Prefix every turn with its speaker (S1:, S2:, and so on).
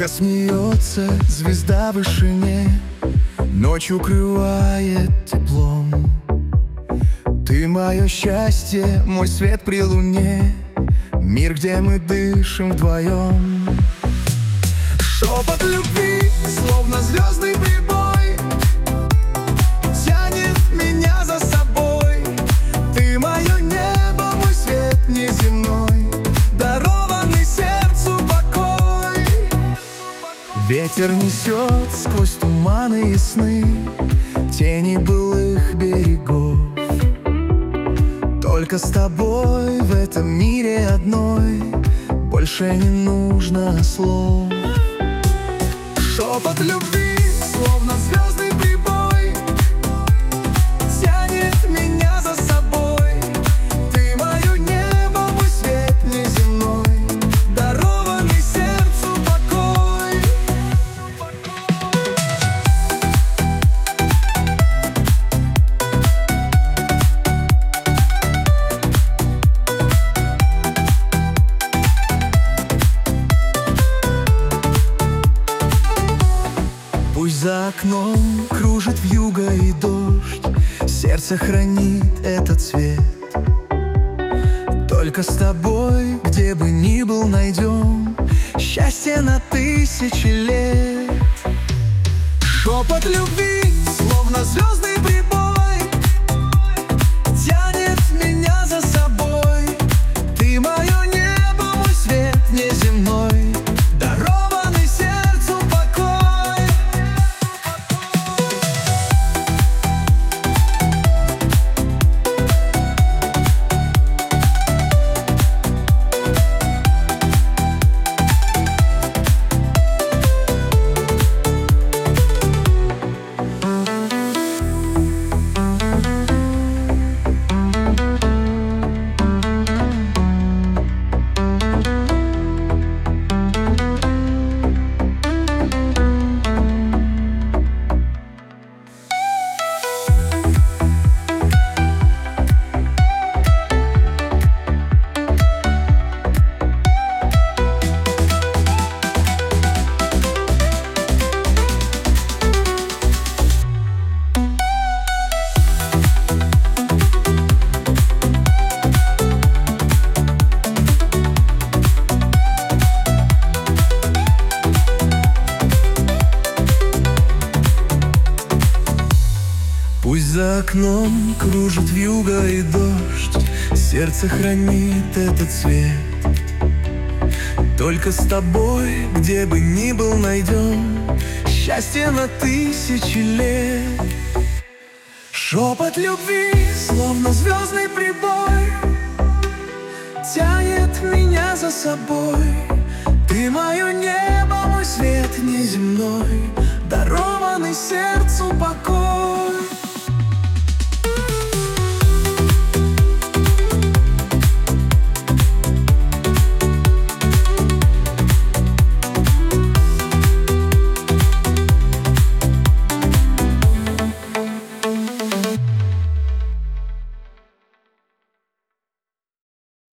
S1: Тихо смеется звезда в вышине, ночь укрывает теплом. Ты мое счастье, мой свет при луне, мир, где мы дышим вдвоем. Шепот любви, словно звездный прибой, тянет меня за собой. Ты мое небо, мой свет неземной, дарованный сердцу покой. Ветер несет сквозь туманы и сны тени былых берегов. Только с тобой в этом мире одной больше не нужно слов. Шепот любви, словно звездный прибой, тянет меня за собой. Ты мое небо, мой свет неземной, дарованный сердцу покой. Пусть за окном кружит вьюга и дождь, сердце хранит этот цвет. Только с тобой, где бы ни был, найдем счастье на 1000 лет. Шепот любви, словно звездный прибой, тянет меня за собой. Ты мое небо, мой свет неземной, дарованный сердцу покой. Пусть за окном кружит вьюга и дождь, сердце хранит этот цвет. Только с тобой, где бы ни был, найдем счастье на 1000 лет. Шепот любви, словно звездный прибой, тянет меня за собой. Ты мое небо, мой свет неземной, дарованный сердцу покой.